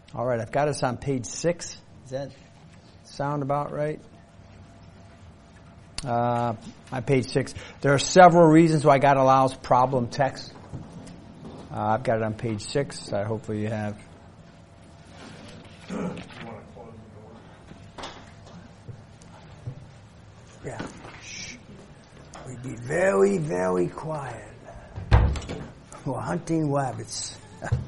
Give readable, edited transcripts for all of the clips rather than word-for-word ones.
All right, I've got us on page 6. Does that sound about right? On page 6. There are several reasons why God allows problem text. I've got it on page 6. Hopefully you have. Yeah. Shh. We'd be very, very quiet. We're hunting rabbits.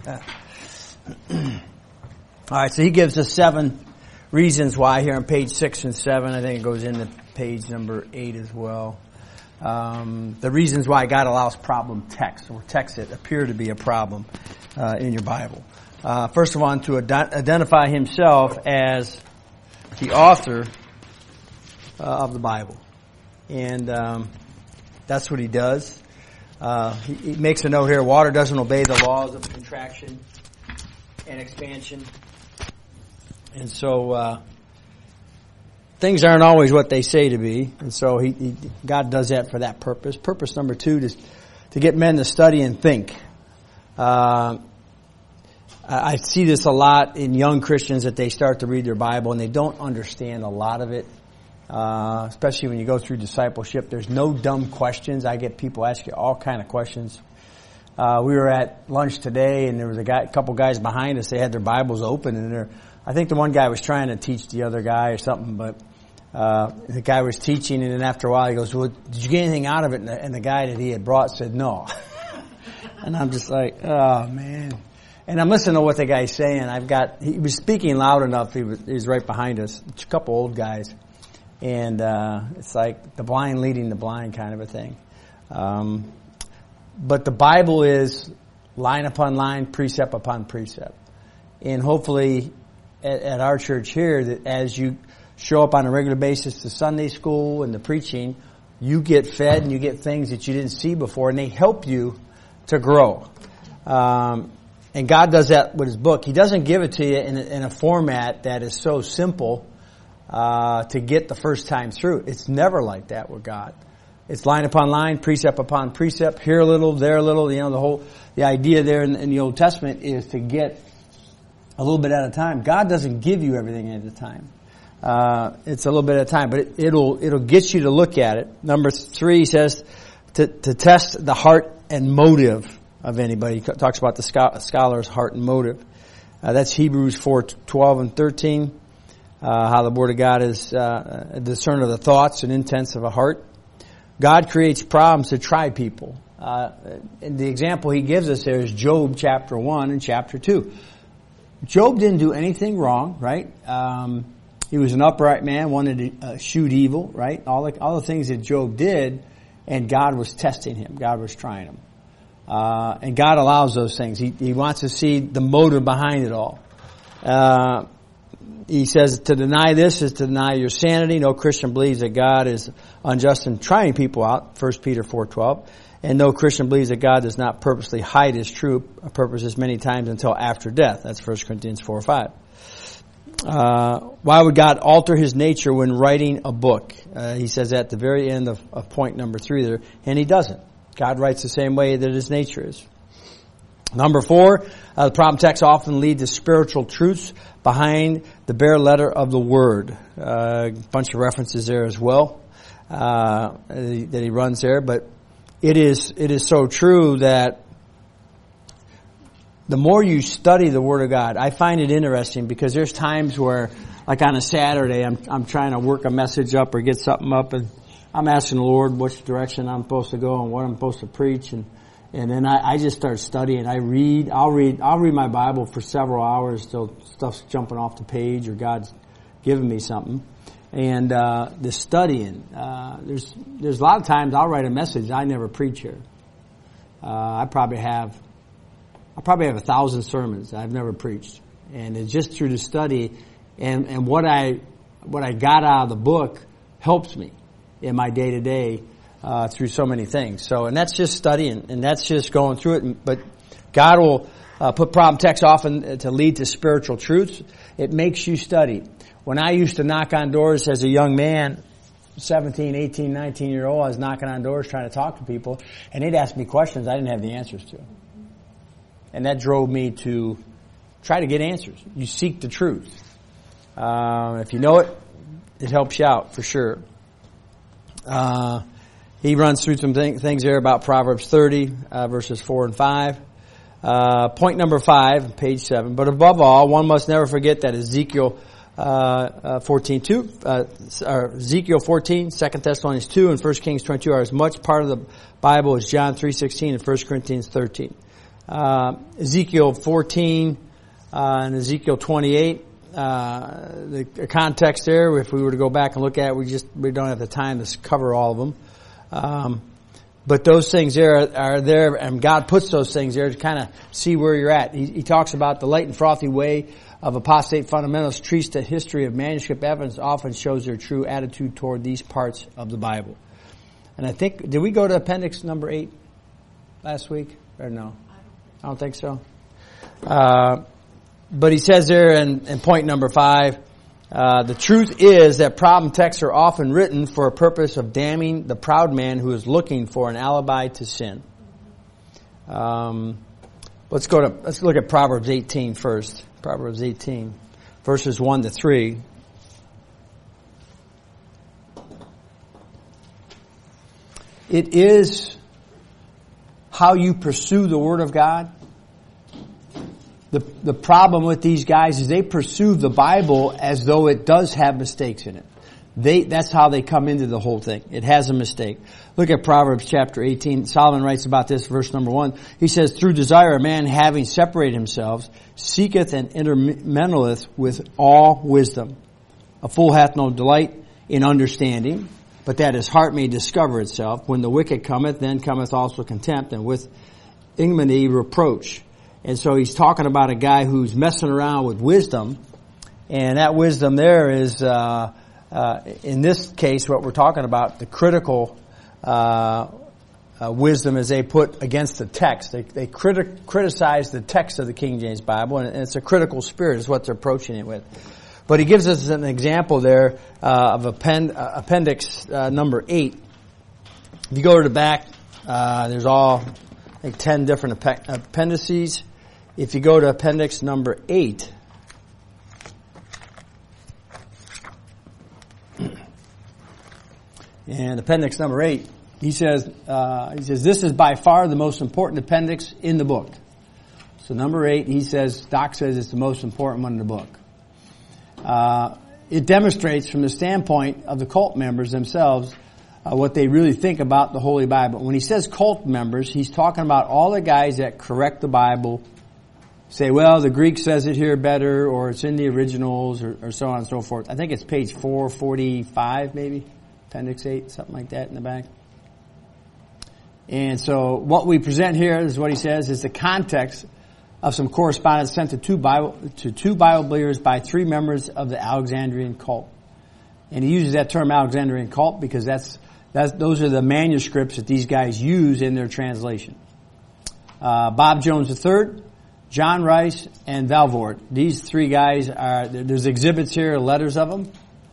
All right, so he gives us 7 reasons why here on page 6 and 7. I think it goes into page number 8 as well. The reasons why God allows problem text, or texts that appear to be a problem in your Bible. First of all, to identify himself as the author of the Bible. And that's what he does. He makes a note here, water doesn't obey the laws of contraction and expansion. And so things aren't always what they say to be. And so God does that for that purpose. Purpose number 2 is to get men to study and think. I see this a lot in young Christians, that they start to read their Bible and they don't understand a lot of it. Especially when you go through discipleship. There's no dumb questions. I get people asking all kind of questions. We were at lunch today and there was a couple guys behind us. They had their Bibles open, and I think the one guy was trying to teach the other guy or something, but the guy was teaching, and then after a while he goes, well, did you get anything out of it? And the guy that he had brought said no. And I'm just like, oh man. And I'm listening to what the guy's saying. He was speaking loud enough. He was right behind us. It's a couple old guys. And it's like the blind leading the blind kind of a thing. But the Bible is line upon line, precept upon precept. And hopefully at our church here, that as you show up on a regular basis to Sunday school and the preaching, you get fed and you get things that you didn't see before, and they help you to grow. And God does that with His book. He doesn't give it to you in a format that is so simple to get the first time through. It's never like that with God. It's line upon line, precept upon precept, here a little, there a little. You know, the idea there in the Old Testament is to get a little bit at a time. God doesn't give you everything at a time. It's a little bit at a time, but it'll get you to look at it. Number 3 says to test the heart and motive of anybody. He talks about the scholar's heart and motive. That's Hebrews 4:12 and 13. How the Word of God is a discerner of the thoughts and intents of a heart. God creates problems to try people. And the example he gives us there is Job chapter 1 and chapter 2. Job didn't do anything wrong, right? He was an upright man, wanted to shoot evil, right? All the things that Job did, and God was testing him. God was trying him. And God allows those things. He wants to see the motive behind it all. He says to deny this is to deny your sanity. No Christian believes that God is unjust in trying people out, 1 Peter 4:12. And no Christian believes that God does not purposely hide His true purposes many times until after death. That's 1 Corinthians 4:5. Why would God alter His nature when writing a book? He says that at the very end of point number 3 there, and He doesn't. God writes the same way that His nature is. Number 4, the problem texts often lead to spiritual truths behind the bare letter of the Word. A bunch of references there as well that he runs there, but it is so true that the more you study the Word of God, I find it interesting because there's times where, like on a Saturday, I'm trying to work a message up or get something up, and I'm asking the Lord which direction I'm supposed to go and what I'm supposed to preach, and then I just start studying. I'll read my Bible for several hours till stuff's jumping off the page or God's giving me something. And the studying, there's a lot of times I'll write a message I never preach here. I probably have 1,000 sermons I've never preached, and it's just through the study and what I got out of the book helps me in my day to day through so many things. So, and that's just studying, and that's just going through it. But God will put problem texts often to lead to spiritual truths. It makes you study. When I used to knock on doors as a young man, 17, 18, 19-year-old, I was knocking on doors trying to talk to people, and they'd ask me questions I didn't have the answers to. And that drove me to try to get answers. You seek the truth. If you know it, it helps you out for sure. He runs through some things there about Proverbs 30, verses 4 and 5. Point number 5, page 7. But above all, one must never forget that Ezekiel 14, 2 Thessalonians 2, and 1 Kings 22 are as much part of the Bible as John 3:16 and 1 Corinthians 13. Ezekiel 14 and Ezekiel 28, the context there, if we were to go back and look at it, we don't have the time to cover all of them. But those things there are there, and God puts those things there to kind of see where you're at. He talks about the light and frothy way of apostate fundamentalists treats the history of manuscript evidence often shows their true attitude toward these parts of the Bible. And I think, did we go to appendix number 8 last week? Or no? I don't think so. But he says there in point number 5, the truth is that problem texts are often written for a purpose of damning the proud man who is looking for an alibi to sin. Let's look at Proverbs 18 first. Proverbs 18, verses 1 to 3. It is how you pursue the Word of God. The problem with these guys is they pursue the Bible as though it does have mistakes in it. That's how they come into the whole thing. It has a mistake. Look at Proverbs chapter 18. Solomon writes about this, verse number 1. He says, through desire a man having separated himself, seeketh and intermeddleth with all wisdom. A fool hath no delight in understanding, but that his heart may discover itself. When the wicked cometh, then cometh also contempt, and with ignominy reproach. And so he's talking about a guy who's messing around with wisdom, and that wisdom there is, in this case, what we're talking about, the critical wisdom as they put against the text. They criticize the text of the King James Bible, and it's a critical spirit is what they're approaching it with. But he gives us an example there of appendix number 8. If you go to the back, there's all, I think, 10 different appendices. If you go to appendix number 8, and appendix number 8, he says, this is by far the most important appendix in the book. So number 8, Doc says it's the most important one in the book. It demonstrates from the standpoint of the cult members themselves what they really think about the Holy Bible. When he says cult members, he's talking about all the guys that correct the Bible, say, well, the Greek says it here better, or it's in the originals, or so on and so forth. I think it's page 445, maybe, appendix 8, something like that in the back. And so what we present here is what he says is the context of some correspondence sent to two Bible believers by 3 members of the Alexandrian cult. And he uses that term Alexandrian cult because those are the manuscripts that these guys use in their translation. Bob Jones III, John Rice, and Valvort. These 3 guys there's exhibits here, letters of them.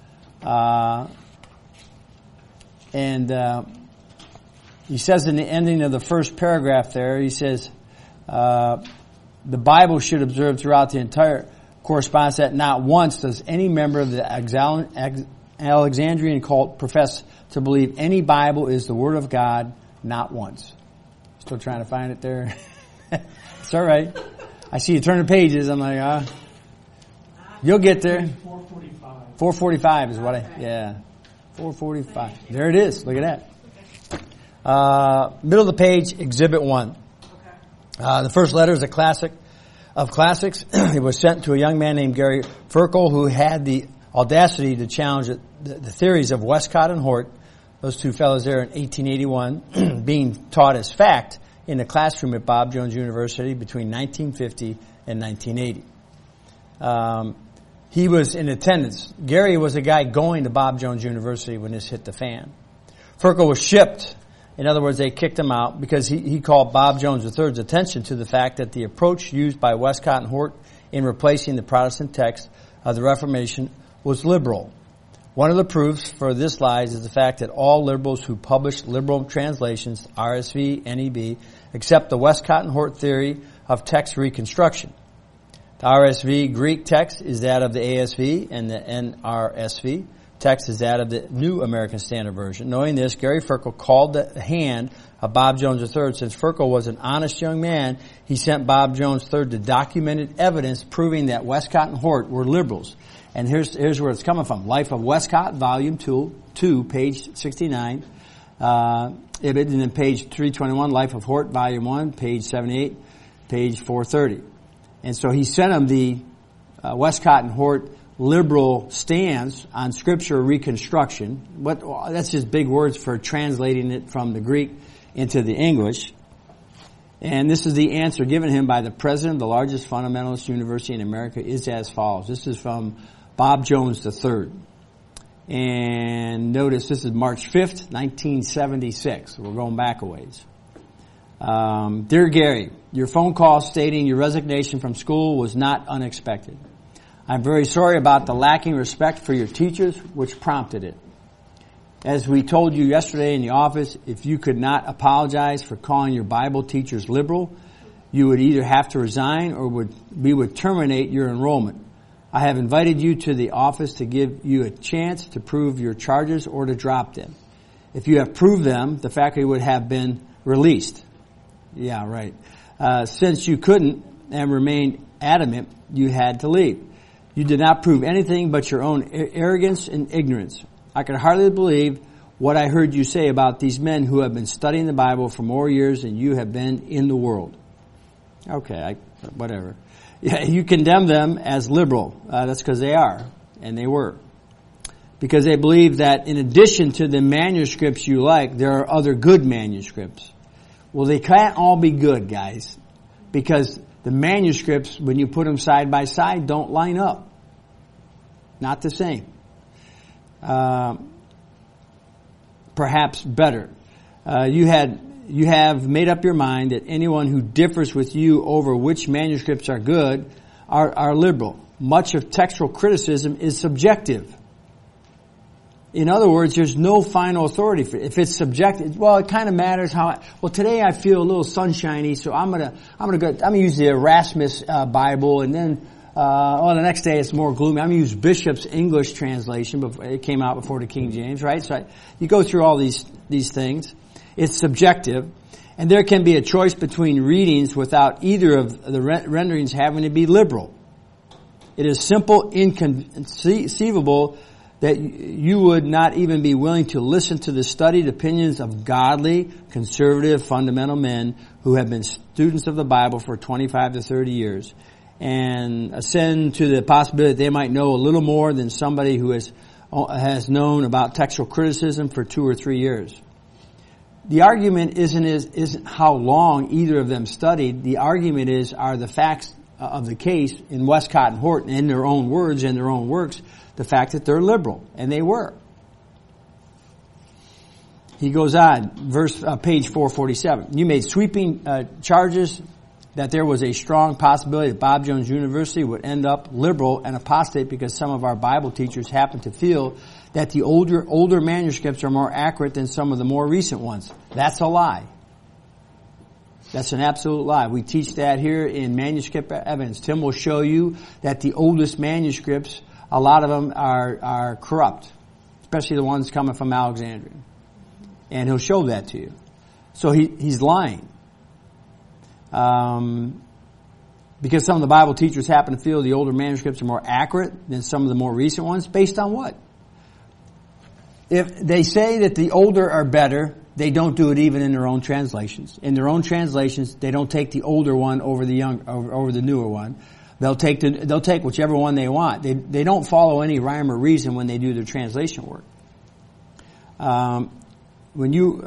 He says in the ending of the first paragraph there, he says, the Bible should observe throughout the entire correspondence that not once does any member of the Alexandrian cult profess to believe any Bible is the Word of God, not once. Still trying to find it there. It's all right. I see you turn the pages. I'm like, you'll get there. 445. 445 is what 445. There it is. Look at that. Middle of the page, Exhibit 1. The first letter is a classic of classics. It was sent to a young man named Gary Ferkel, who had the audacity to challenge the theories of Westcott and Hort, those 2 fellows there in 1881, being taught as fact in the classroom at Bob Jones University between 1950 and 1980. He was in attendance. Gary was a guy going to Bob Jones University when this hit the fan. Ferkel was shipped. In other words, they kicked him out because he called Bob Jones III's attention to the fact that the approach used by Westcott and Hort in replacing the Protestant text of the Reformation was liberal. One of the proofs for this lies is the fact that all liberals who publish liberal translations, RSV, NEB, accept the Westcott and Hort theory of text reconstruction. RSV Greek text is that of the ASV, and the NRSV text is that of the New American Standard Version. Knowing this, Gary Ferkel called the hand of Bob Jones III. Since Ferkel was an honest young man, he sent Bob Jones III the documented evidence proving that Westcott and Hort were liberals. And here's where it's coming from. Life of Westcott, Volume 2, page 69. And then page 321, Life of Hort, Volume 1, page 78, page 430. And so he sent him the Westcott and Hort liberal stance on Scripture reconstruction. That's just big words for translating it from the Greek into the English. And this is the answer given him by the president of the largest fundamentalist university in America is as follows. This is from Bob Jones III. And notice this is March 5th, 1976. We're going back a ways. Dear Gary, your phone call stating your resignation from school was not unexpected. I'm very sorry about the lacking respect for your teachers, which prompted it. As we told you yesterday in the office, if you could not apologize for calling your Bible teachers liberal, you would either have to resign or we would terminate your enrollment. I have invited you to the office to give you a chance to prove your charges or to drop them. If you have proved them, the faculty would have been released. Yeah, right. Since you couldn't and remained adamant, you had to leave. You did not prove anything but your own arrogance and ignorance. I can hardly believe what I heard you say about these men who have been studying the Bible for more years than you have been in the world. Okay, whatever. Yeah, you condemn them as liberal. That's because they are, and they were. Because they believe that in addition to the manuscripts you like, there are other good manuscripts. Well, they can't all be good, guys, because the manuscripts, when you put them side by side, don't line up. Not the same. Perhaps better. You have made up your mind that anyone who differs with you over which manuscripts are good are liberal. Much of textual criticism is subjective. In other words, there's no final authority for it. If it's subjective, well, it kind of matters how. Today I feel a little sunshiny, so I'm gonna use the Erasmus Bible, and then the next day it's more gloomy. I'm gonna use Bishop's English translation, but it came out before the King James, right? So you go through all these things. It's subjective, and there can be a choice between readings without either of the renderings having to be liberal. It is simple, inconceivable that you would not even be willing to listen to the studied opinions of godly, conservative, fundamental men who have been students of the Bible for 25 to 30 years and ascend to the possibility that they might know a little more than somebody who has known about textual criticism for 2 or 3 years. The argument isn't how long either of them studied. The argument are the facts of the case in Westcott and Hort, in their own words and their own works, the fact that they're liberal, and they were. He goes on, page 447. You made sweeping charges that there was a strong possibility that Bob Jones University would end up liberal and apostate because some of our Bible teachers happen to feel that the older manuscripts are more accurate than some of the more recent ones. That's a lie. That's an absolute lie. We teach that here in manuscript evidence. Tim will show you that the oldest manuscripts, a lot of them are corrupt, especially the ones coming from Alexandria. And he'll show that to you. So he's lying. Because some of the Bible teachers happen to feel the older manuscripts are more accurate than some of the more recent ones. Based on what? If they say that the older are better, they don't do it even in their own translations. In their own translations, they don't take the older one over the newer one. They'll take whichever one they want. They don't follow any rhyme or reason when they do their translation work. When you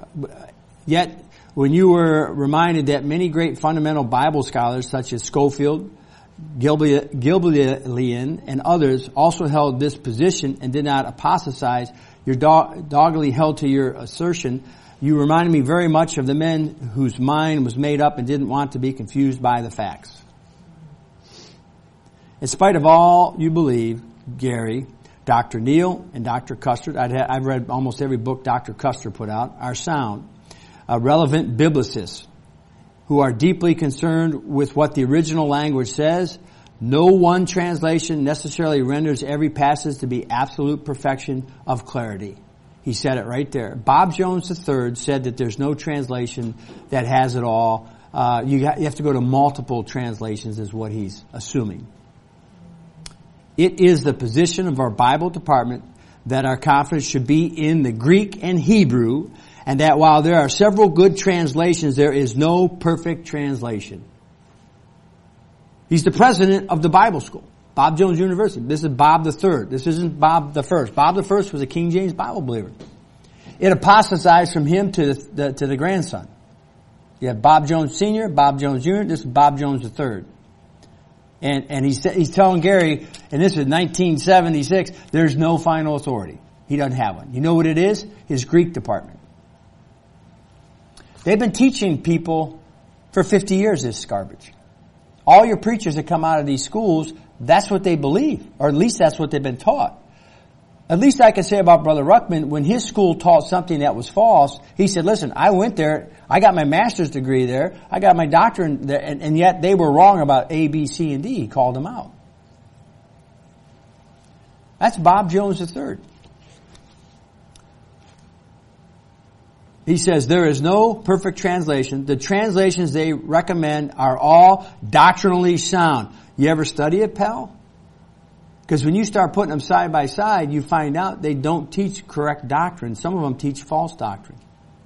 were reminded that many great fundamental Bible scholars such as Schofield, Gilbelian, and others also held this position and did not apostatize, you doggedly held to your assertion. You reminded me very much of the men whose mind was made up and didn't want to be confused by the facts. In spite of all you believe, Gary, Dr. Neal and Dr. Custer, I've read almost every book Dr. Custer put out, are sound, relevant biblicists who are deeply concerned with what the original language says, No one translation necessarily renders every passage to be absolute perfection of clarity. He said it right there. Bob Jones III said that there's no translation that has it all. You have to go to multiple translations is what he's assuming. It is the position of our Bible department that our confidence should be in the Greek and Hebrew, and that while there are several good translations, there is no perfect translation. He's the president of the Bible school, Bob Jones University. This is Bob III. This isn't Bob the First. Bob the First was a King James Bible believer. It apostatized from him to the grandson. You have Bob Jones Sr., Bob Jones Jr., this is Bob Jones III. And he's telling Gary, and this is 1976, there's no final authority. He doesn't have one. You know what it is? His Greek department. They've been teaching people for 50 years this garbage. All your preachers that come out of these schools, that's what they believe, or at least that's what they've been taught. At least I can say about Brother Ruckman, when his school taught something that was false, he said, listen, I went there, I got my master's degree there, I got my doctorate there, and yet they were wrong about A, B, C, and D. He called them out. That's Bob Jones III. He says there is no perfect translation. The translations they recommend are all doctrinally sound. You ever study it, pal? Because when you start putting them side by side, you find out they don't teach correct doctrine. Some of them teach false doctrine.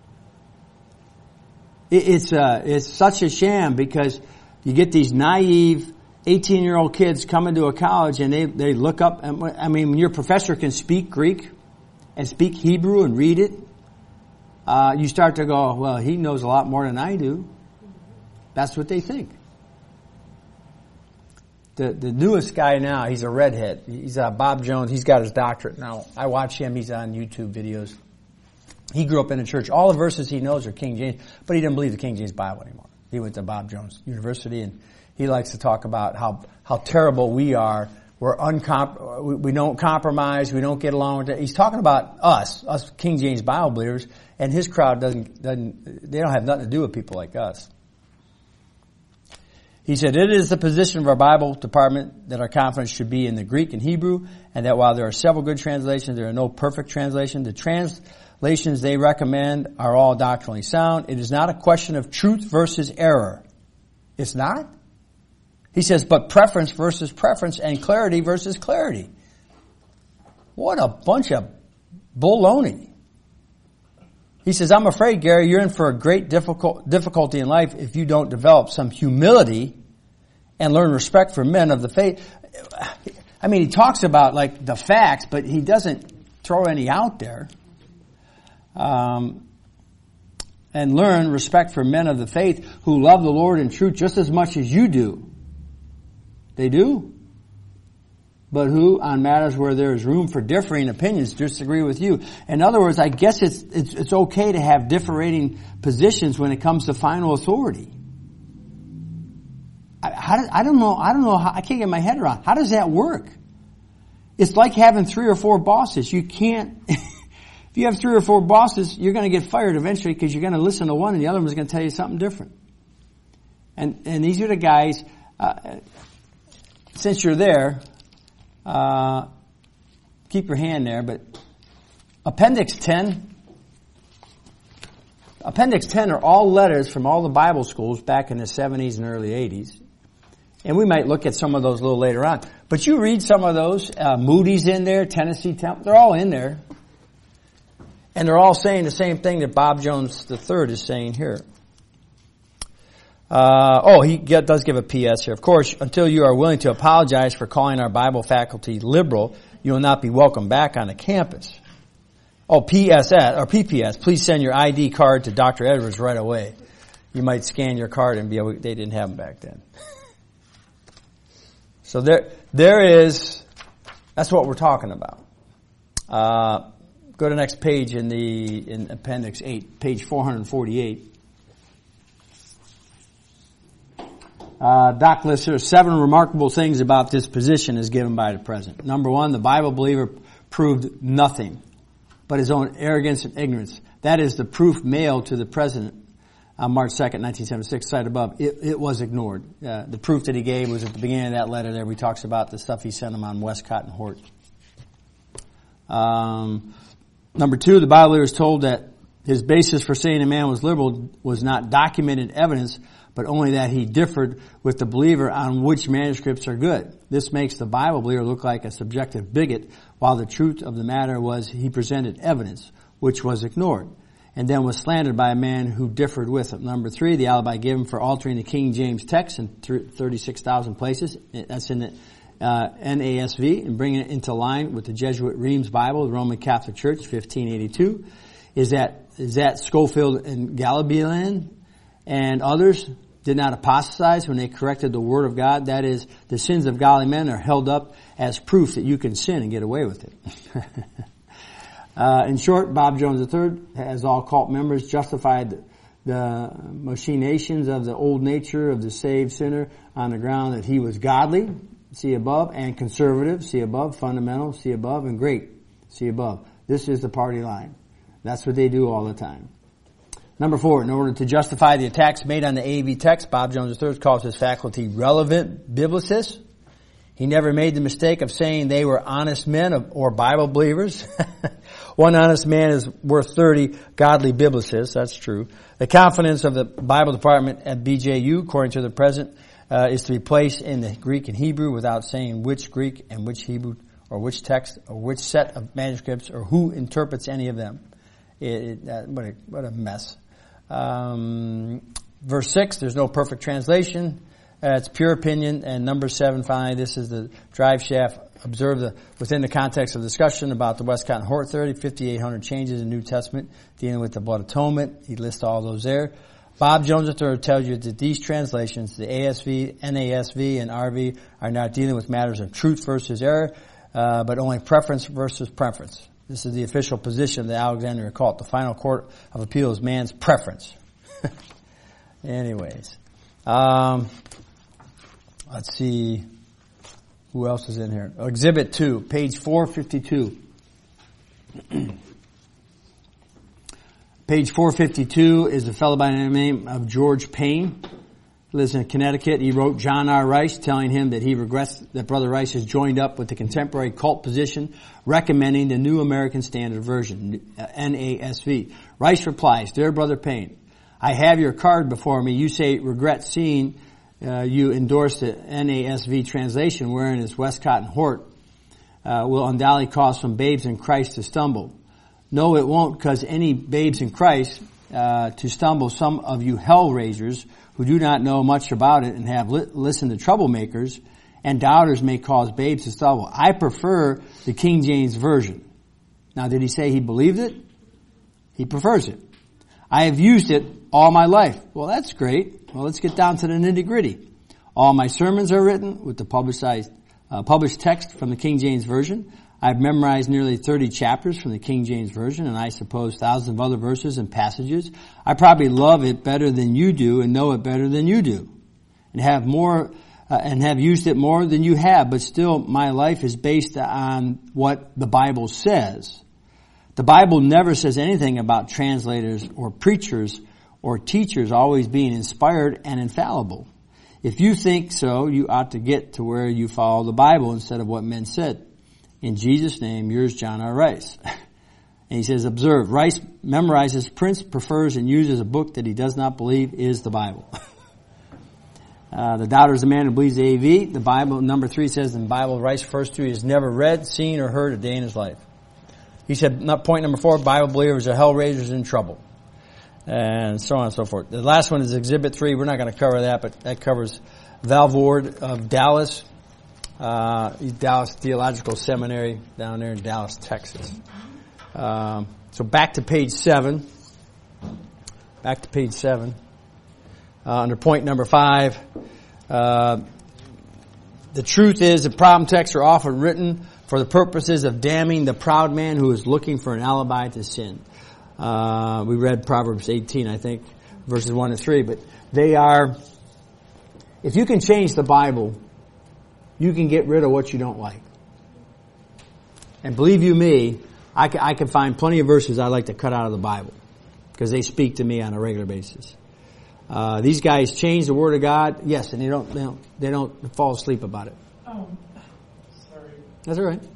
It's such a sham because you get these naive 18-year-old kids coming to a college and they look up. I mean, when your professor can speak Greek and speak Hebrew and read it, you start to go, well, he knows a lot more than I do. That's what they think. The newest guy now, he's a redhead. He's Bob Jones. He's got his doctorate now. I watch him. He's on YouTube videos. He grew up in a church. All the verses he knows are King James, but he didn't believe the King James Bible anymore. He went to Bob Jones University, and he likes to talk about how terrible we are. We don't compromise. We don't get along with it. He's talking about us King James Bible believers, and his crowd they don't have nothing to do with people like us. He said, it is the position of our Bible department that our confidence should be in the Greek and Hebrew, and that while there are several good translations, there are no perfect translations. The translations they recommend are all doctrinally sound. It is not a question of truth versus error. It's not. He says, but preference versus preference and clarity versus clarity. What a bunch of baloney. He says, I'm afraid, Gary, you're in for a great difficulty in life if you don't develop some humility and learn respect for men of the faith. I mean, he talks about like the facts, but he doesn't throw any out there. And learn respect for men of the faith who love the Lord in truth just as much as you do. They do. But who, on matters where there is room for differing opinions, disagree with you. In other words, I guess it's okay to have differing positions when it comes to final authority. I don't know how, I can't get my head around. How does that work? It's like having 3 or 4 bosses. You can't, if you have 3 or 4 bosses, you're going to get fired eventually because you're going to listen to one and the other one's going to tell you something different. And these are the guys, since you're there, keep your hand there, but Appendix 10 are all letters from all the Bible schools back in the 70s and early 80s. And we might look at some of those a little later on. But you read some of those, Moody's in there, Tennessee Temple, they're all in there. And they're all saying the same thing that Bob Jones III is saying here. He does give a P.S. here. Of course, until you are willing to apologize for calling our Bible faculty liberal, you will not be welcome back on the campus. PSS, or PPS, please send your ID card to Dr. Edwards right away. You might scan your card and they didn't have them back then. So there is, that's what we're talking about. Go to the next page in Appendix 8, page 448. Doc lists here 7 remarkable things about this position as given by the president. Number 1, the Bible believer proved nothing but his own arrogance and ignorance. That is the proof mailed to the president. on March 2nd, 1976, cited above, it was ignored. The proof that he gave was at the beginning of that letter there. We talks about the stuff he sent him on Westcott and Hort. Number 2, the Bible is told that his basis for saying a man was liberal was not documented evidence, but only that he differed with the believer on which manuscripts are good. This makes the Bible believer look like a subjective bigot, while the truth of the matter was he presented evidence, which was ignored, and then was slandered by a man who differed with him. Number 3, the alibi given for altering the King James text in 36,000 places. That's in the NASV, and bringing it into line with the Jesuit Reims Bible, the Roman Catholic Church, 1582. Is that Schofield and Gallibian and others did not apostatize when they corrected the Word of God. That is, the sins of godly men are held up as proof that you can sin and get away with it. In short, Bob Jones III, as all cult members, justified the machinations of the old nature of the saved sinner on the ground that he was godly, see above, and conservative, see above, fundamental, see above, and great, see above. This is the party line. That's what they do all the time. Number 4, in order to justify the attacks made on the AV text, Bob Jones III calls his faculty relevant biblicists. He never made the mistake of saying they were honest men or Bible believers. One honest man is worth 30 godly biblicists. That's true. The confidence of the Bible department at BJU, according to the present, is to be placed in the Greek and Hebrew without saying which Greek and which Hebrew or which text or which set of manuscripts or who interprets any of them. What a mess. Verse 6, there's no perfect translation. It's pure opinion. And number 7, finally, this is the drive shaft. Observe within the context of discussion about the Westcott and Hort 5,800 changes in the New Testament dealing with the blood atonement. He lists all those there. Bob Jones III tells you that these translations, the ASV, NASV, and RV, are not dealing with matters of truth versus error, but only preference versus preference. This is the official position of the Alexandria cult. The final court of appeal is man's preference. Anyways. Let's see. Who else is in here? Exhibit 2, page 452. Page 452 is a fellow by the name of George Payne. He lives in Connecticut. He wrote John R. Rice telling him that he regrets that Brother Rice has joined up with the contemporary cult position recommending the New American Standard Version, NASV. Rice replies, "Dear Brother Payne, I have your card before me. You say regret seeing you endorse the NASV translation wherein is Westcott and Hort will undoubtedly cause some babes in Christ to stumble. No, it won't, because any babes in Christ to stumble, some of you hell-raisers who do not know much about it and have listened to troublemakers and doubters may cause babes to stumble. I prefer the King James Version." Now, did he say he believed it? He prefers it. "I have used it all my life." Well, that's great. Well, let's get down to the nitty-gritty. "All my sermons are written with the published text from the King James Version. I've memorized nearly 30 chapters from the King James Version, and I suppose thousands of other verses and passages. I probably love it better than you do and know it better than you do, and have used it more than you have, but still my life is based on what the Bible says. The Bible never says anything about translators or preachers or teachers always being inspired and infallible. If you think so, you ought to get to where you follow the Bible instead of what men said. In Jesus' name, yours, John R. Rice." And he says, observe, Rice memorizes, prints, prefers, and uses a book that he does not believe is the Bible. The doubter is a man who believes the AV. The Bible, number 3 says in the Bible, Rice refers to, he has never read, seen, or heard a day in his life. He said, point number 4, Bible believers are hell raisers in trouble. And so on and so forth. The last one is Exhibit 3. We're not going to cover that, but that covers Val Ward of Dallas. Dallas Theological Seminary down there in Dallas, Texas. So back to page 7. Under point number 5. The truth is that problem texts are often written for the purposes of damning the proud man who is looking for an alibi to sin. We read Proverbs 18, I think, verses 1 and 3, but they are, if you can change the Bible, you can get rid of what you don't like. And believe you me, I can find plenty of verses I like to cut out of the Bible because they speak to me on a regular basis. These guys change the Word of God, yes, and they don't fall asleep about it. Oh, sorry. That's all right.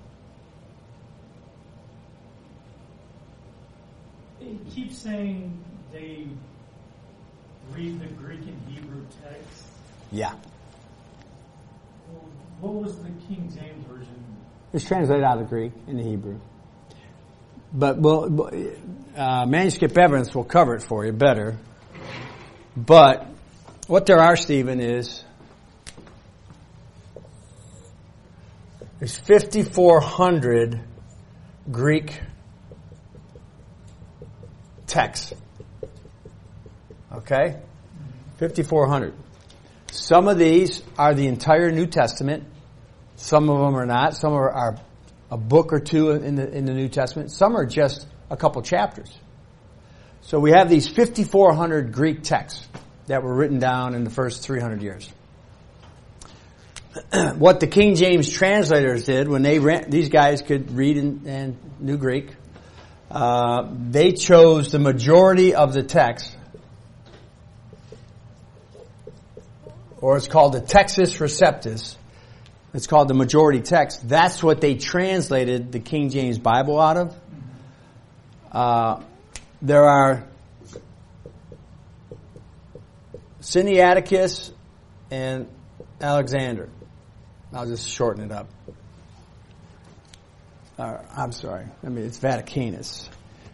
They keep saying they read the Greek and Hebrew text. Yeah. What was the King James version? It's translated out of the Greek into Hebrew. But manuscript evidence will cover it for you better. But what there are, Stephen, is 5,400 Greek texts. Okay? 5,400. Some of these are the entire New Testament. Some of them are not. Some are a book or two in the New Testament. Some are just a couple chapters. So we have these 5,400 Greek texts that were written down in the first 300 years. What the King James translators did when these guys could read and knew Greek, they chose the majority of the text, or it's called the Textus Receptus. It's called the majority text. That's what they translated the King James Bible out of. There are Sinaiticus and Alexander. I'll just shorten it up. I'm sorry. It's Vaticanus.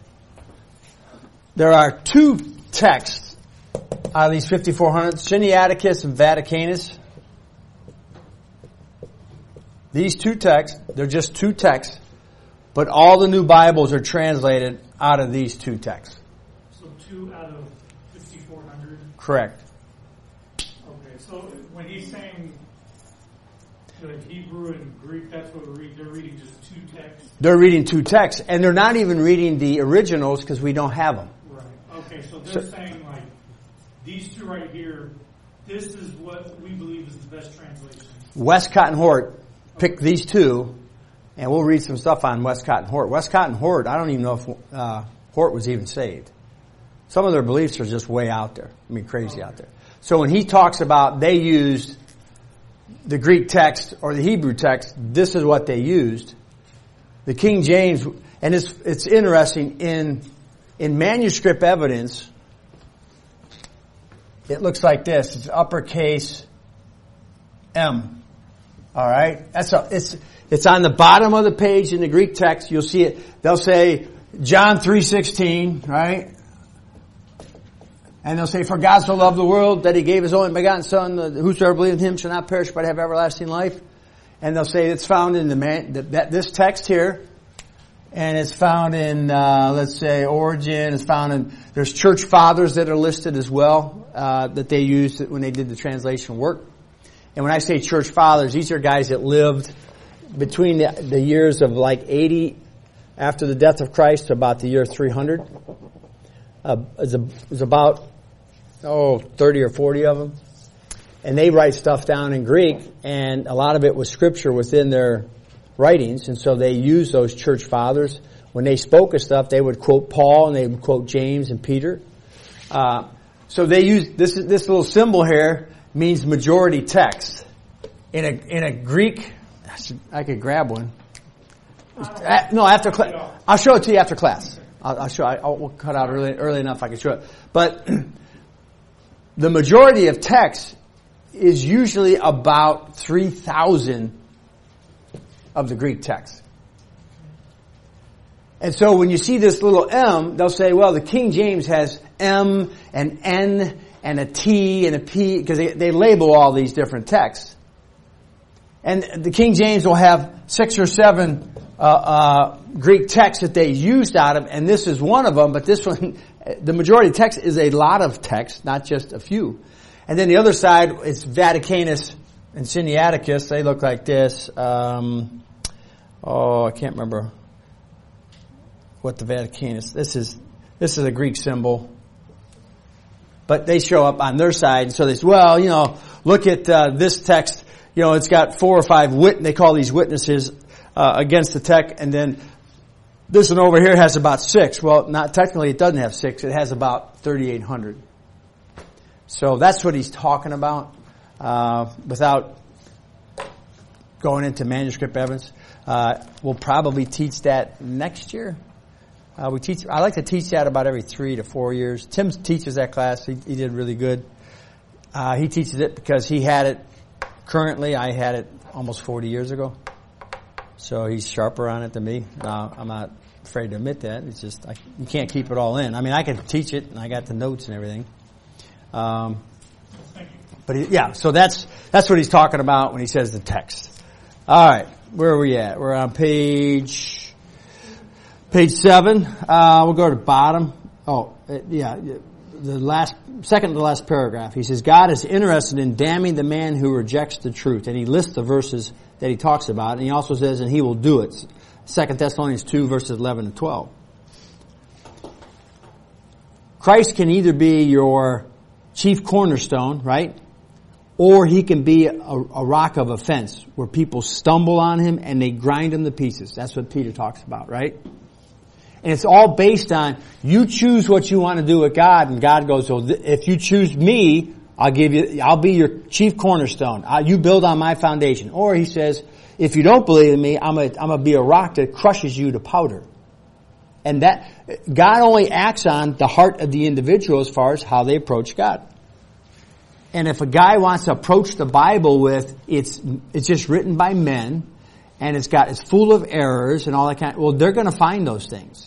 There are two texts out of these 5,400, Sinaiticus and Vaticanus. These two texts, they're just two texts, but all the new Bibles are translated out of these two texts. So 2 out of 5,400? Correct. Okay, so when he's saying the Hebrew and Greek, that's what they're reading just two texts? They're reading two texts, and they're not even reading the originals because we don't have them. Right. Okay, so they're saying like, these two right here, this is what we believe is the best translation. Westcott and Hort picked these two, and we'll read some stuff on Westcott and Hort. Westcott and Hort, I don't even know if Hort was even saved. Some of their beliefs are just way out there. Crazy out there. So when he talks about they used the Greek text or the Hebrew text, this is what they used. The King James, and it's interesting, in manuscript evidence, it looks like this. It's uppercase M. All right, it's on the bottom of the page in the Greek text. You'll see it. They'll say John 3:16, right? And they'll say, "For God so loved the world that He gave His only begotten Son, that whosoever believes in Him shall not perish but have everlasting life." And they'll say it's found in this text here, and it's found in let's say Origen. It's found in there's church fathers that are listed as well that they used when they did the translation work. And when I say church fathers, these are guys that lived between the years of like 80 after the death of Christ to about the year 300. It's about 30 or 40 of them. And they write stuff down in Greek, and a lot of it was scripture within their writings, and so they used those church fathers. When they spoke of stuff, they would quote Paul, and they would quote James and Peter. So they used this little symbol here means majority text. In a Greek, I could grab one. No, after class. I'll show it to you after class. We'll cut out early enough I can show it. But the majority of text is usually about 3,000 of the Greek text. And so when you see this little M, they'll say, well, the King James has M and N and a T and a P, because they label all these different texts. And the King James will have 6 or 7 Greek texts that they used out of, and this is one of them, but this one, the majority of text is a lot of text, not just a few. And then the other side is Vaticanus and Sinaiticus. They look like this. I can't remember what the Vaticanus. This is a Greek symbol. But they show up on their side, so they say, well, look at this text. It's got 4 or 5 they call these witnesses against the text, and then this one over here has about 6. Well, not technically, it doesn't have 6. It has about 3,800. So that's what he's talking about, without going into manuscript evidence. We'll probably teach that next year. I like to teach that about every 3 to 4 years. Tim teaches that class. He did really good. He teaches it because he had it currently. I had it almost 40 years ago. So he's sharper on it than me. I'm not afraid to admit that. It's just, you can't keep it all in. I mean, I can teach it and I got the notes and everything. But so that's what he's talking about when he says the text. All right, where are we at? We're on page 7. We'll go to the bottom. The second to the last paragraph. He says, God is interested in damning the man who rejects the truth. And he lists the verses that he talks about. And he also says, and he will do it. 2 Thessalonians 2, verses 11 and 12. Christ can either be your chief cornerstone, right? Or he can be a rock of offense where people stumble on him and they grind him to pieces. That's what Peter talks about, right? And it's all based on you choose what you want to do with God, and God goes, well, if you choose me, I'll be your chief cornerstone. You build on my foundation. Or he says, if you don't believe in me, I'm gonna be a rock that crushes you to powder. And that God only acts on the heart of the individual as far as how they approach God. And if a guy wants to approach the Bible with it's just written by men and it's full of errors and all that well, they're going to find those things.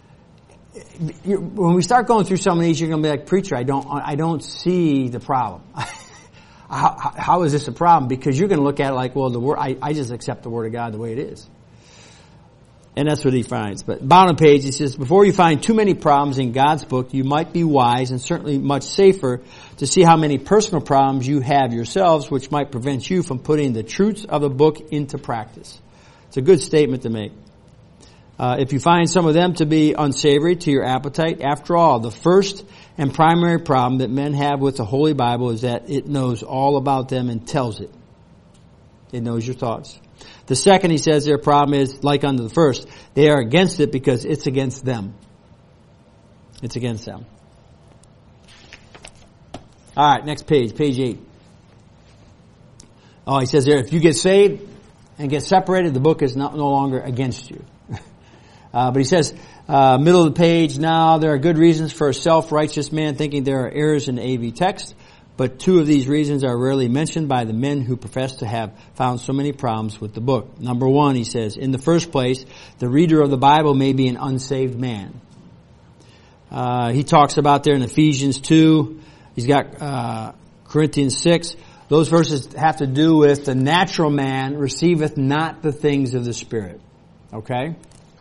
When we start going through some of these, you're going to be like, preacher, I don't see the problem. How is this a problem? Because you're going to look at it like, well, the word I just accept the Word of God the way it is. And that's what he finds. But bottom page, he says, before you find too many problems in God's book, you might be wise and certainly much safer to see how many personal problems you have yourselves, which might prevent you from putting the truths of the book into practice. It's a good statement to make. If you find some of them to be unsavory to your appetite, after all, the first and primary problem that men have with the Holy Bible is that it knows all about them and tells it. It knows your thoughts. The second, he says, their problem is, like unto the first, they are against it because it's against them. It's against them. All right, next page 8. Oh, he says there, if you get saved and get separated, the book is no longer against you. But he says, middle of the page, now there are good reasons for a self-righteous man thinking there are errors in the AV text. But 2 of these reasons are rarely mentioned by the men who profess to have found so many problems with the book. Number 1, he says, in the first place, the reader of the Bible may be an unsaved man. He talks about there in Ephesians 2. He's got Corinthians 6. Those verses have to do with the natural man receiveth not the things of the Spirit. Okay?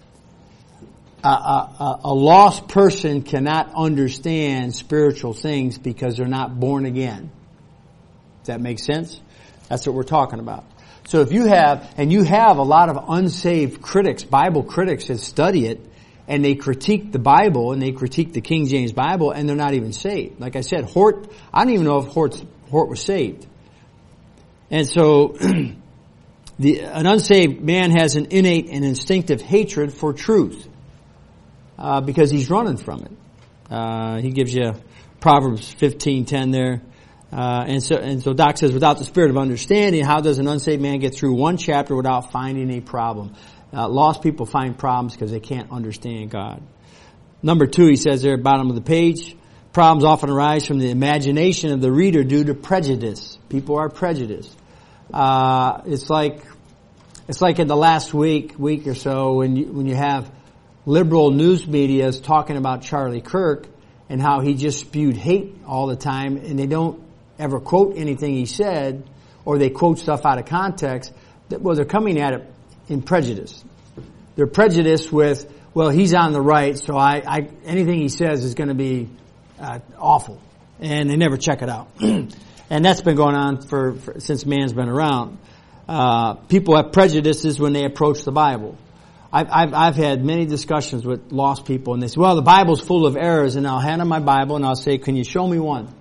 A lost person cannot understand spiritual things because they're not born again. Does that make sense? That's what we're talking about. So if you have a lot of unsaved critics, Bible critics that study it, and they critique the Bible, and they critique the King James Bible, and they're not even saved. Like I said, Hort, I don't even know if Hort was saved. And so, an unsaved man has an innate and instinctive hatred for truth. Because he's running from it. He gives you Proverbs 15:10 there. And so Doc says, without the spirit of understanding, how does an unsaved man get through one chapter without finding a problem? Lost people find problems because they can't understand God. Number 2, he says there at the bottom of the page, problems often arise from the imagination of the reader due to prejudice. People are prejudiced. It's like in the last week or so when you have liberal news media is talking about Charlie Kirk and how he just spewed hate all the time, and they don't ever quote anything he said, or they quote stuff out of context. Well, they're coming at it in prejudice. They're prejudiced with, well, he's on the right, so anything he says is going to be awful, and they never check it out. And that's been going on since man's been around. People have prejudices when they approach the Bible. I've had many discussions with lost people, and they say, well, the Bible's full of errors, and I'll hand them my Bible and I'll say, can you show me one?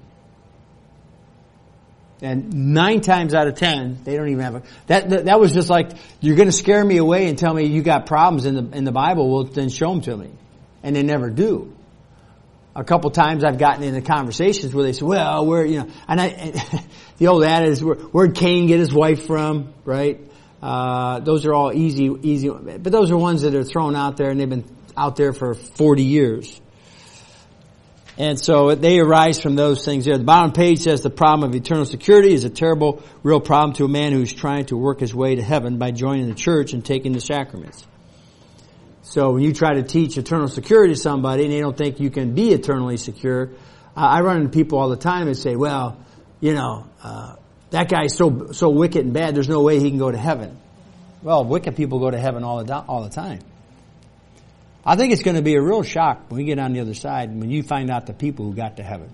And 9 times out of 10, they don't even have that was just like, you're going to scare me away and tell me you got problems in the Bible, well, then show them to me. And they never do. a couple times I've gotten into conversations where they say, well, the old adage is, where'd Cain get his wife from, right? Those are all easy, but those are ones that are thrown out there and they've been out there for 40 years. And so they arise from those things there. The bottom page says the problem of eternal security is a terrible, real problem to a man who's trying to work his way to heaven by joining the church and taking the sacraments. So when you try to teach eternal security to somebody and they don't think you can be eternally secure, I run into people all the time and say, well, that guy's so wicked and bad, there's no way he can go to heaven. Well, wicked people go to heaven all the time. I think it's going to be a real shock when we get on the other side when you find out the people who got to heaven.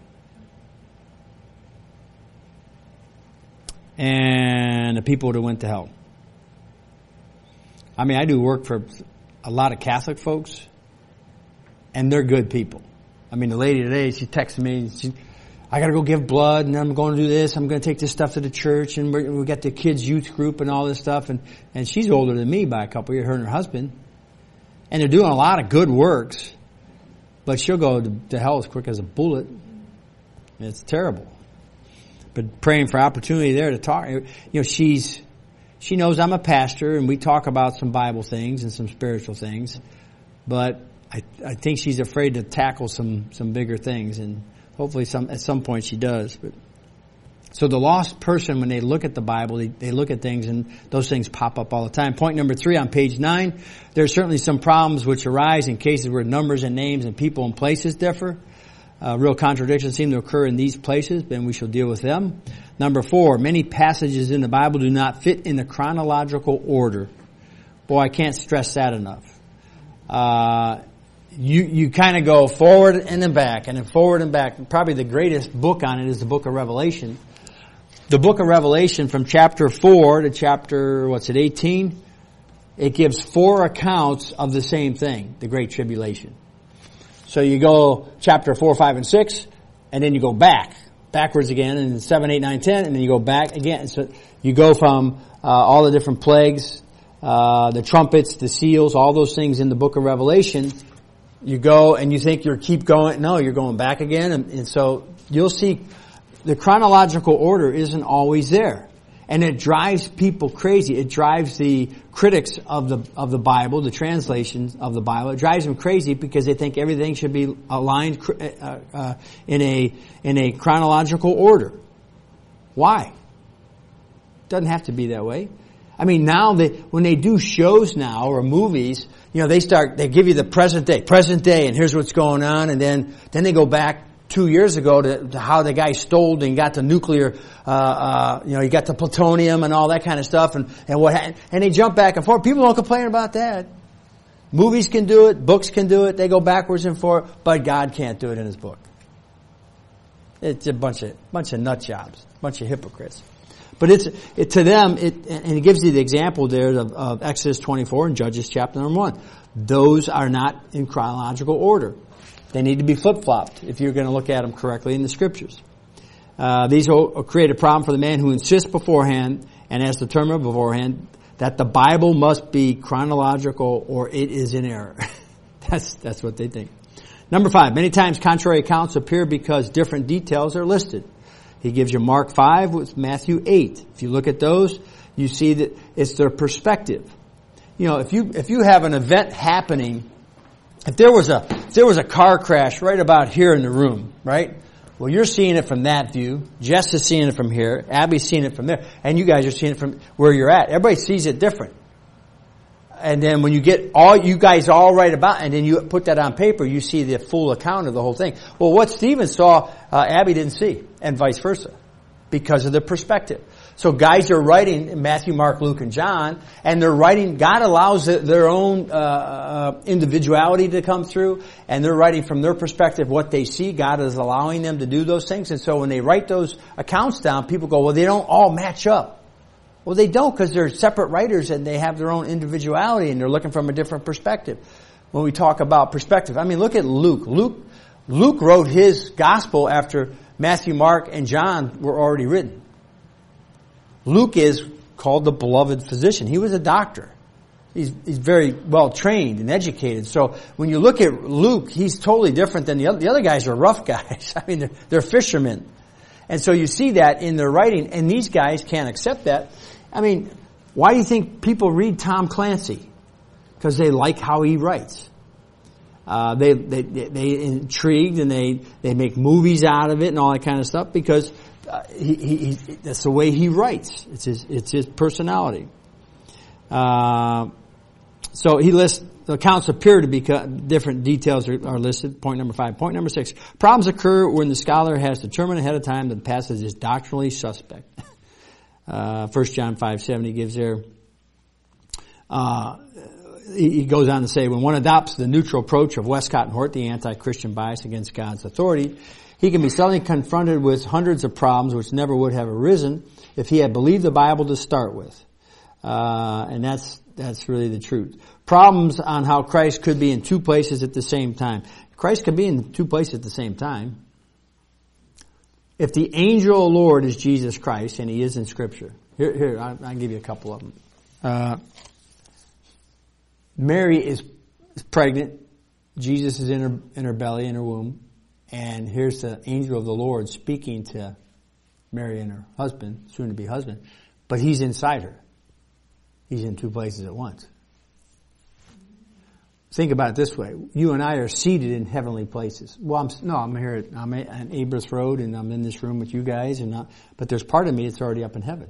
And the people that went to hell. I mean, I do work for a lot of Catholic folks, and they're good people. I mean, the lady today, she texted me, I got to go give blood, and I'm going to do this, I'm going to take this stuff to the church, and we got the kids' youth group and all this stuff, and she's older than me by a couple of years, her and her husband. And they're doing a lot of good works, but she'll go to hell as quick as a bullet. It's terrible. But praying for opportunity there to talk. She knows I'm a pastor, and we talk about some Bible things and some spiritual things. But I think she's afraid to tackle some bigger things, and hopefully at some point she does. So the lost person, when they look at the Bible, they look at things and those things pop up all the time. Point number 3 on page 9, there are certainly some problems which arise in cases where numbers and names and people and places differ. Real contradictions seem to occur in these places, then we shall deal with them. Number 4, many passages in the Bible do not fit in the chronological order. Boy, I can't stress that enough. You kind of go forward and then back and then forward and back. Probably the greatest book on it is the book of Revelation. The book of Revelation from chapter 4 to chapter, 18? It gives 4 accounts of the same thing, the Great Tribulation. So you go chapter 4, 5, and 6, and then you go backwards again, and 7, 8, 9, 10, and then you go back again. So you go from all the different plagues, the trumpets, the seals, all those things in the book of Revelation. You go and you think you'll keep going. No, you're going back again. And so you'll see the chronological order isn't always there. And it drives people crazy. It drives the critics of the Bible, the translations of the Bible. It drives them crazy because they think everything should be aligned in a chronological order. Why? It doesn't have to be that way. I mean, now when they do shows now or movies, they give you the present day, and here's what's going on, and then they go back 2 years ago to how the guy stole and got the nuclear, you got the plutonium and all that kind of stuff, and what happened, and they jump back and forth. People don't complain about that. Movies can do it, books can do it, they go backwards and forth, but God can't do it in His book. It's a bunch of nut jobs, a bunch of hypocrites. But to them, and it gives you the example there of Exodus 24 and Judges chapter number 1. Those are not in chronological order. They need to be flip-flopped if you're going to look at them correctly in the Scriptures. These will create a problem for the man who insists beforehand and has determined beforehand that the Bible must be chronological or it is in error. That's what they think. Number 5, many times contrary accounts appear because different details are listed. He gives you Mark 5 with Matthew 8. If you look at those, you see that it's their perspective. If you have an event happening, if there was a car crash right about here in the room, right? Well, you're seeing it from that view. Jess is seeing it from here. Abby's seeing it from there. And you guys are seeing it from where you're at. Everybody sees it different. And then when you get you guys all right about, and then you put that on paper, you see the full account of the whole thing. Well, what Stephen saw, Abby didn't see, and vice versa, because of the perspective. So guys are writing Matthew, Mark, Luke, and John, and they're writing, God allows their own individuality to come through, and they're writing from their perspective what they see. God is allowing them to do those things. And so when they write those accounts down, people go, well, they don't all match up. Well, they don't, because they're separate writers and they have their own individuality and they're looking from a different perspective. When we talk about perspective, I mean, look at Luke. Luke wrote his gospel after Matthew, Mark, and John were already written. Luke is called the beloved physician. He was a doctor. He's very well trained and educated. So when you look at Luke, he's totally different than the other guys are rough guys. I mean, they're fishermen. And so you see that in their writing, and these guys can't accept that. I mean, why do you think people read Tom Clancy? Because they like how he writes. They intrigued, and they make movies out of it and all that kind of stuff because that's the way he writes. It's his personality. So he lists the accounts appear to be different details are listed. Point number 5. Point number 6. Problems occur when the scholar has determined ahead of time that the passage is doctrinally suspect. 1 John 5:7 he gives there. He goes on to say, when one adopts the neutral approach of Westcott and Hort, the anti-Christian bias against God's authority, he can be suddenly confronted with hundreds of problems which never would have arisen if he had believed the Bible to start with. And that's really the truth. Problems on how Christ could be in two places at the same time. Christ could be in two places at the same time. If the angel of the Lord is Jesus Christ, and he is in Scripture. Here, I'll give you a couple of them. Mary is pregnant. Jesus is in her belly, in her womb. And here's the angel of the Lord speaking to Mary and her husband, soon to be husband. But he's inside her. He's in two places at once. Think about it this way. You and I are seated in heavenly places. Well, I'm here I'm at Abrams Road, and I'm in this room with you guys, but there's part of me that's already up in heaven.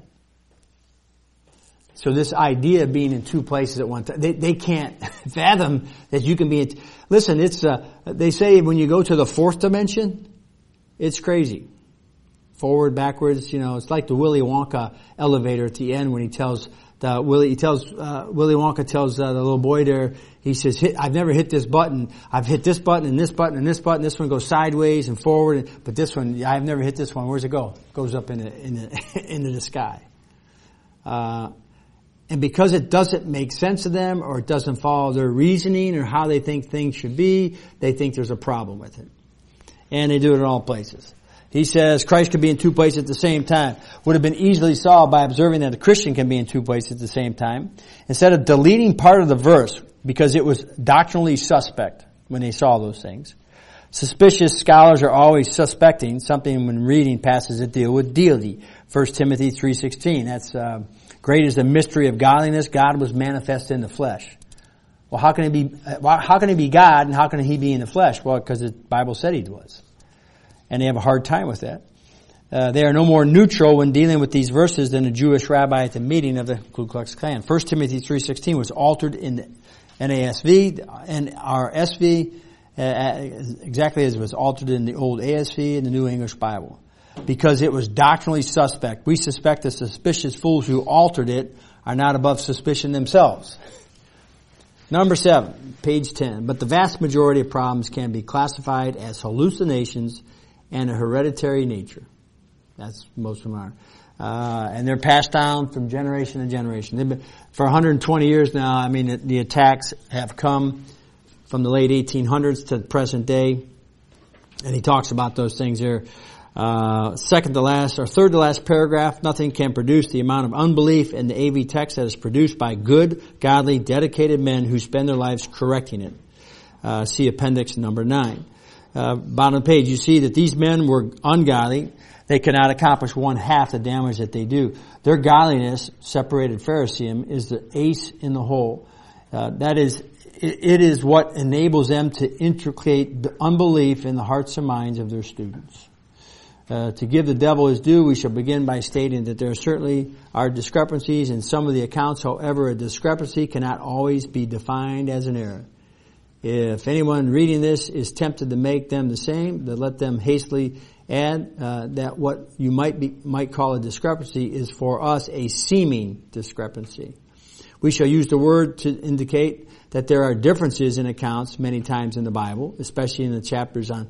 So this idea of being in two places at one time, they can't fathom that you can be in. Listen, they say when you go to the fourth dimension, it's crazy. Forward, backwards, it's like the Willy Wonka elevator at the end when Willy Wonka tells the little boy there, he says, I've never hit this button. I've hit this button and this button and this button. This one goes sideways and forward, but this one, I've never hit this one. Where's it go? It goes up into the sky. And because it doesn't make sense to them, or it doesn't follow their reasoning or how they think things should be, they think there's a problem with it. And they do it in all places. He says Christ can be in two places at the same time. Would have been easily solved by observing that a Christian can be in two places at the same time. Instead of deleting part of the verse because it was doctrinally suspect when they saw those things. Suspicious scholars are always suspecting something when reading passages that deal with deity. 1 Timothy 3:16. That's great is the mystery of godliness. God was manifest in the flesh. Well, how can he be God and how can he be in the flesh? Well, because the Bible said he was. And they have a hard time with that. They are no more neutral when dealing with these verses than a Jewish rabbi at the meeting of the Ku Klux Klan. 1 Timothy 3:16 was altered in the NASV and our SV exactly as it was altered in the old ASV and the New English Bible. Because it was doctrinally suspect. We suspect the suspicious fools who altered it are not above suspicion themselves. Number 7, page 10. But the vast majority of problems can be classified as hallucinations and a hereditary nature. That's most of them are. And they're passed down from generation to generation. They've been, for 120 years now, the attacks have come from the late 1800s to the present day. And he talks about those things there. Third to last paragraph, nothing can produce the amount of unbelief in the AV text that is produced by good, godly, dedicated men who spend their lives correcting it. See appendix number 9. Bottom of the page, you see that these men were ungodly. They cannot accomplish one half the damage that they do. Their godliness, separated Phariseeism, is the ace in the hole. It is what enables them to inculcate the unbelief in the hearts and minds of their students. To give the devil his due, we shall begin by stating that there certainly are discrepancies in some of the accounts. However, a discrepancy cannot always be defined as an error. If anyone reading this is tempted to make them the same, then let them hastily add that what you might call a discrepancy is for us a seeming discrepancy. We shall use the word to indicate that there are differences in accounts many times in the Bible, especially in the chapters on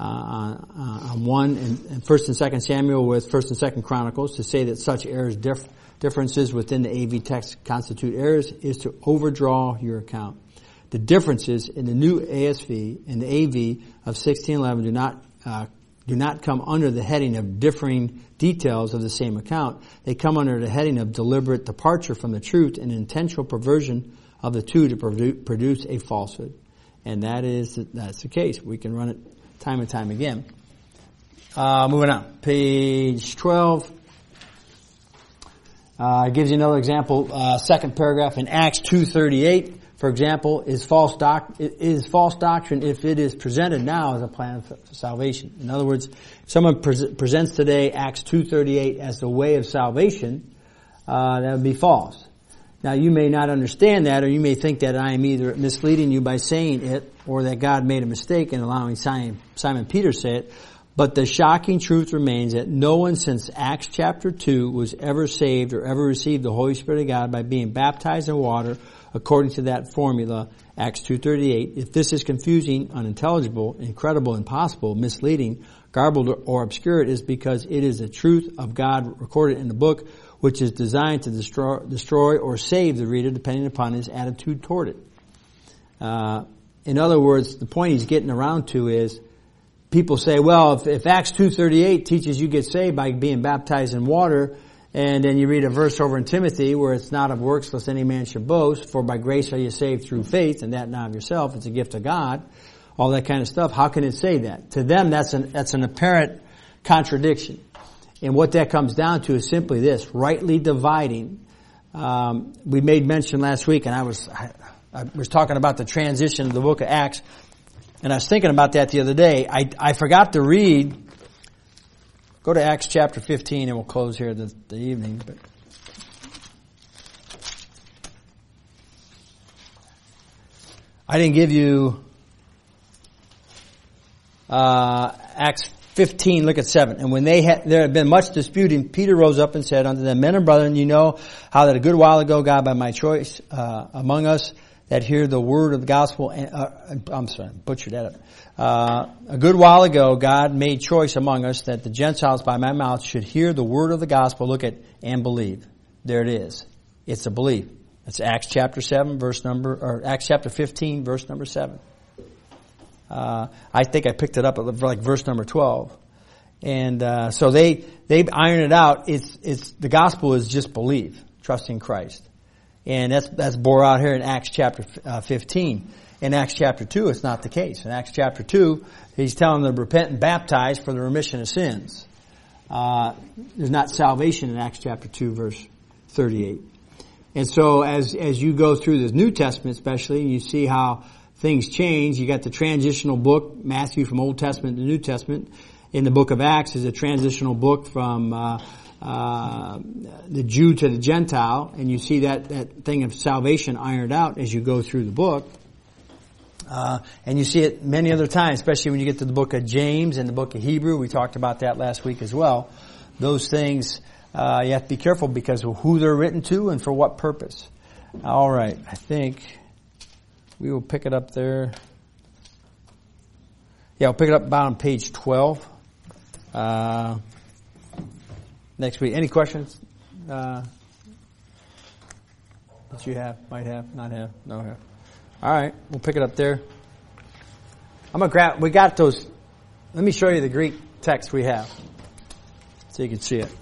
1 and 1st and 2nd Samuel with 1st and 2nd Chronicles. To say that such errors, differences within the AV text constitute errors is to overdraw your account. The differences in the new ASV and the AV of 1611 do not come under the heading of differing details of the same account. They come under the heading of deliberate departure from the truth and intentional perversion of the two to produce a falsehood. And that's the case. We can run it time and time again. Moving on. Page 12. Gives you another example. Second paragraph in Acts 2:38. For example, is false doctrine if it is presented now as a plan for salvation. In other words, if someone presents today Acts 2:38 as the way of salvation, that would be false. Now, you may not understand that, or you may think that I am either misleading you by saying it, or that God made a mistake in allowing Simon Peter to say it. But the shocking truth remains that no one since Acts chapter 2 was ever saved or ever received the Holy Spirit of God by being baptized in water according to that formula, Acts 2:38. If this is confusing, unintelligible, incredible, impossible, misleading, garbled, or obscure, it is because it is the truth of God recorded in the book, which is designed to destroy or save the reader depending upon his attitude toward it. In other words, the point he's getting around to is, people say, well, if Acts 2:38 teaches you get saved by being baptized in water, and then you read a verse over in Timothy where it's not of works lest any man should boast, for by grace are you saved through faith, and that not of yourself, it's a gift of God, all that kind of stuff. How can it say that? To them, that's an apparent contradiction. And what that comes down to is simply this: rightly dividing. We made mention last week, and I was talking about the transition of the book of Acts. And I was thinking about that the other day. I forgot to read. Go to Acts chapter 15 and we'll close here the evening. But I didn't give you Acts 15, look at 7. And when there had been much disputing, Peter rose up and said unto them, Men and brethren, you know how that a good while ago God by my choice among us that hear the word of the gospel, I'm sorry, butchered that up. A good while ago, God made choice among us that the Gentiles by my mouth should hear the word of the gospel, look at, and believe. There it is. It's a belief. It's Acts chapter 7, Acts chapter 15, verse number 7. I think I picked it up at like verse number 12. And, so they iron it out. It's, the gospel is just believe, trusting Christ. And that's bore out here in Acts chapter 15. In Acts chapter 2, it's not the case. In Acts chapter 2, he's telling them to repent and baptize for the remission of sins. There's not salvation in Acts chapter 2, verse 38. And so as you go through the New Testament especially, you see how things change. You got the transitional book, Matthew, from Old Testament to New Testament. In the book of Acts is a transitional book from the Jew to the Gentile, and you see that thing of salvation ironed out as you go through the book. And you see it many other times, especially when you get to the book of James and the book of Hebrew. We talked about that last week as well. Those things, you have to be careful because of who they're written to and for what purpose. All right, I think we will pick it up there. Yeah, I'll pick it up about on page 12. Next week. Any questions that you have, might have, not have, no have? All right, we'll pick it up there. We got those. Let me show you the Greek text we have so you can see it.